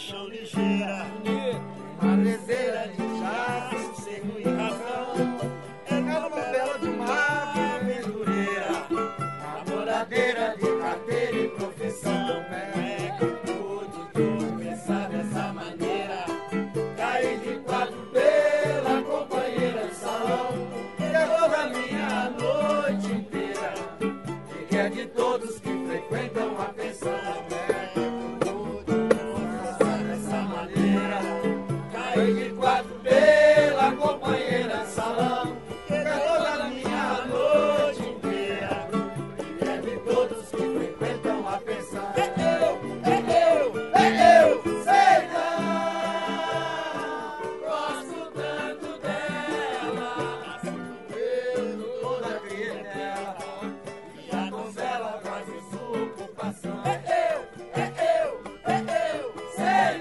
paixão ligeira, madrezeira de chá, sossego e razão. É novela de uma aventureira, namoradeira de carteira e profissão. É que pude tropeçar dessa maneira, caí de quatro pela companheira de salão, que é toda minha noite inteira, e que é de todos que frequentam a pensão. Caí de quatro pela companheira de salão, que é toda minha noite inteira, e é de todos que frequentam a pensão. Eu, sei não, gosto tanto dela, eu, toda clientela, e a donzela faz sua ocupação. Eu, sei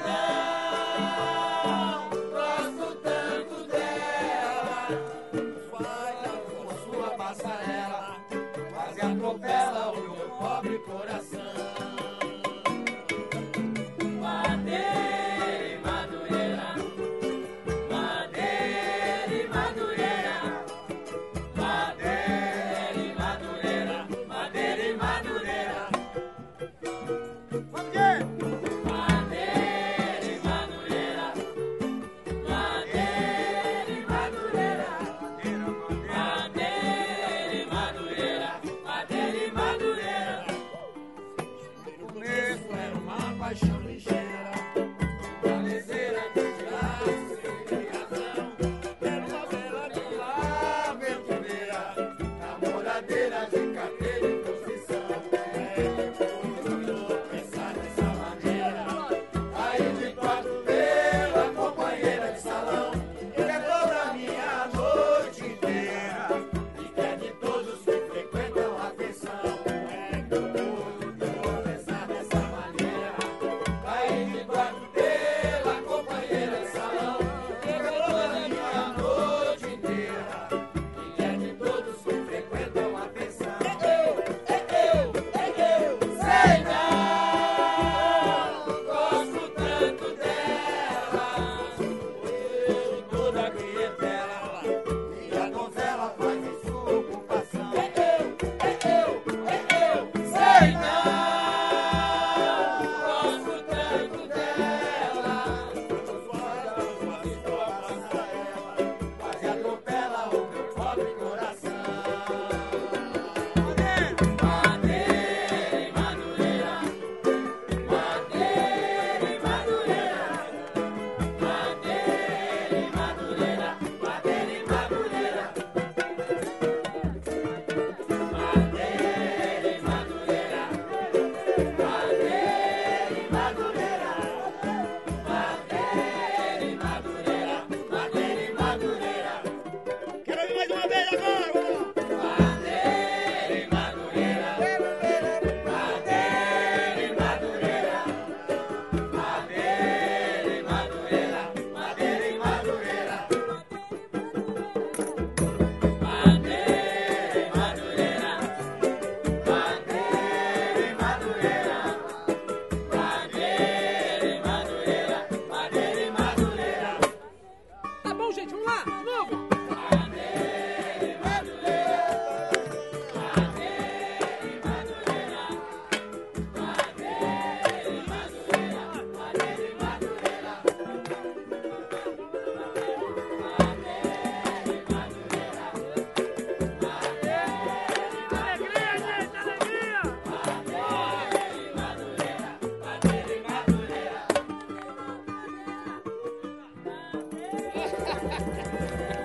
não, gosto tanto dela, vai com sua passarela, quase atropela o meu pobre coração. Madeira e madureira, madeira e madureira, madeira e madureira, madeira e madureira. Madeira e madureira, madeira e madureira, madeira e madureira, madeira e madureira. No começo era uma paixão ligeira, valezeira de graça e razão. Era uma bela de uma aventureira, namoradeira de carteira e profissão. Pensar dessa maneira, aí de quatro pela companheira de salão, que é toda minha noite inteira, e que é de todos que frequentam a pensão. Pensar dessa maneira, aí de quatro pela companheira de salão, que é toda minha noite inteira, e que é de todos que frequentam a pensão. Sei não, gosto tanto dela, eu, toda clientela, e a donzela faz sua ocupação. Sei não, gosto tanto dela, faz sua passarela, quase atropela o meu pobre coração. Madeira e madureira, madeira e madureira, madeira e madureira, madeira e madureira, madeira e madureira, madeira e madureira, madeira e madureira, madeira e madureira. Quero ouvir mais uma vez agora. Madeira e madureira, madeira e madureira, madeira e madureira, madeira e madureira, madeira e madureira, madeira e madureira, madeira e madureira, madeira e madureira. Tá bom, gente, vamos lá, de novo. Madeira e madureira, madeira e madureira, madeira e madureira, madeira e madureira, Alegria, gente, alegria. madeira e madureira.